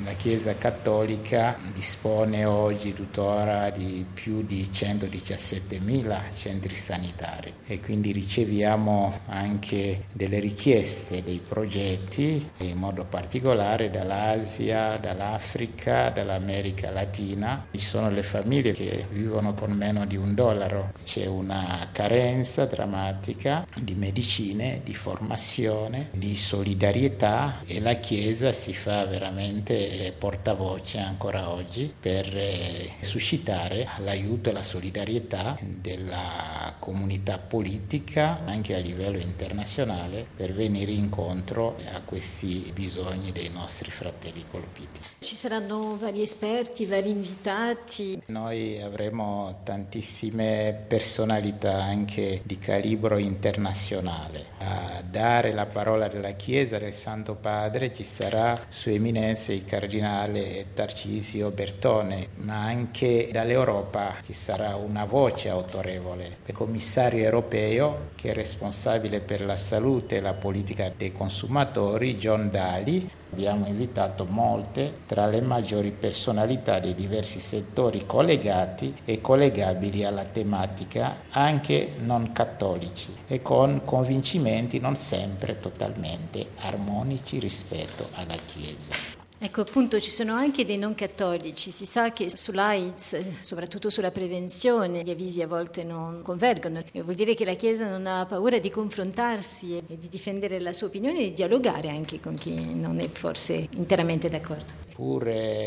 La Chiesa Cattolica dispone oggi tuttora di più di 117.000 centri sanitari e quindi riceviamo anche delle richieste, dei progetti, in modo particolare dall'Asia, dall'Africa, dall'America Latina. Ci sono le famiglie che vivono con meno di $1. C'è una carenza drammatica di medicine, di formazione, di solidarietà e la Chiesa si fa veramente portavoce ancora oggi per suscitare l'aiuto e la solidarietà della comunità politica anche a livello internazionale per venire incontro a questi bisogni dei nostri fratelli colpiti. Ci saranno vari esperti, vari invitati. Noi avremo tantissime personalità anche di calibro internazionale. A dare la parola della Chiesa del Santo Padre ci sarà Sua Eminenza il Cardinale Tarcisio Bertone, ma anche dall'Europa ci sarà una voce autorevole, il commissario europeo che è responsabile per la salute e la politica dei consumatori, John Dalli. Abbiamo invitato molte tra le maggiori personalità dei diversi settori collegati e collegabili alla tematica, anche non cattolici, e con convincimenti non sempre totalmente armonici rispetto alla Chiesa. Ecco, appunto, ci sono anche dei non cattolici. Si sa che sull'AIDS, soprattutto sulla prevenzione, gli avvisi a volte non convergono. Vuol dire che la Chiesa non ha paura di confrontarsi e di difendere la sua opinione e di dialogare anche con chi non è forse interamente d'accordo. Pur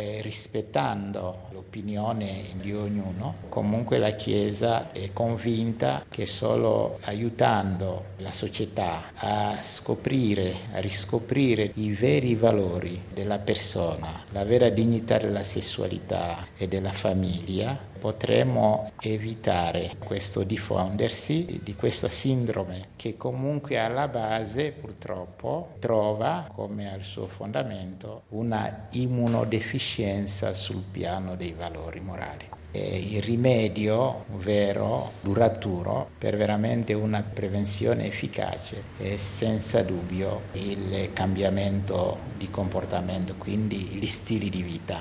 rispettando l'opinione di ognuno, comunque la Chiesa è convinta che solo aiutando la società a scoprire, a riscoprire i veri valori della persona, la vera dignità della sessualità e della famiglia, potremo evitare questo diffondersi di questa sindrome che comunque alla base purtroppo trova come al suo fondamento una immunodeficienza sul piano dei valori morali. Il rimedio vero, duraturo, per veramente una prevenzione efficace è senza dubbio il cambiamento di comportamento, quindi gli stili di vita.